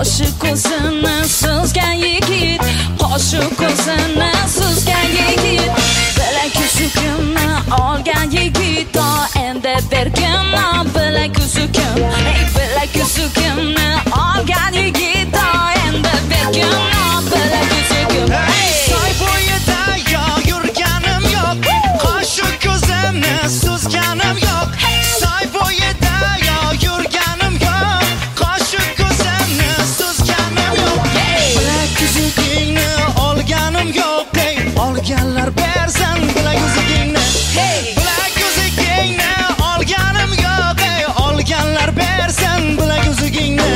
qoshi ko'zini suzgan yigit, qoshi ko'zini suzgan yigit, bilak uzukimni olgan yigit, endi bergin bilak uzukim, bilak uzukimni olgan yigit, endi bergin bilak uzukim. Soy bo'yida yurganim yo'q, qoshi ko'zimni suzganim yo'q. Soy bo'yida yurganim yo'q, qoshi ko'zimni suzganim yo'q. Bilak uzugingni olganim yo'q, olganlar bersin bilak uzugingni. Bilak uzugingni olganim yo'q, olganlar bersin bilak uzugingni.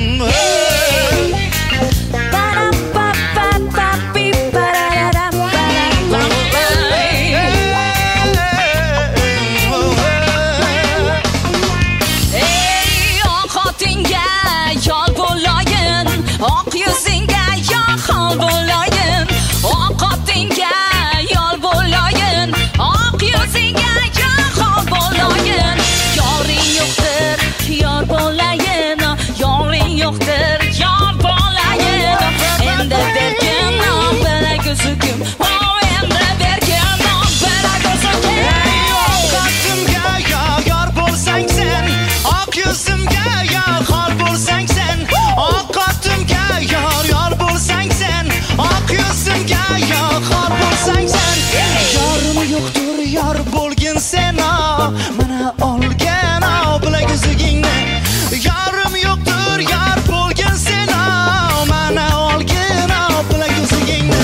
Oq yuzingga yo'l bo'layin, oq otingga yo'l bo'layin, oq yuzingga yo'l bo'layin. Yoring yo'qdir, yor bo'layin, yoring yo'qdir, yor bo'layin. Endi bergin bilak uzugim, endi bergin bilak uzugim. Oq otimga yor bo'lsang sen, oq yuzimga xol bo'lsang sen, oq otimga yor bo'lsang sen, oq yuzimga xol bo'lsang sen. Yorim yo'qdir, yor bo'lgin sen, mana olgan bilak uzugingni. Yorim yo'qdir, yor bo'lgin sen, mana olgin bilak uzugingni.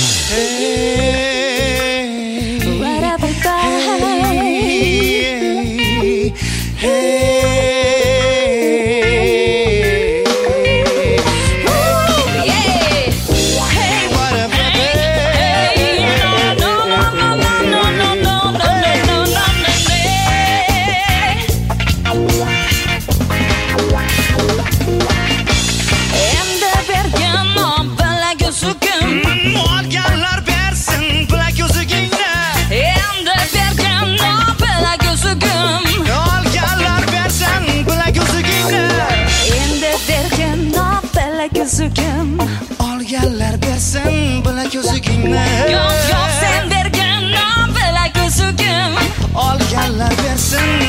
Olganlar bersin bilak uzugingni. Endi bergin bilak uzugim, Olganlar bersin bilak uzugingni. endi bergin bilak uzugim. Olganlar bersin bilak uzugingni. Yo'q, sen bergin bilak uzugim. Olganlar bersin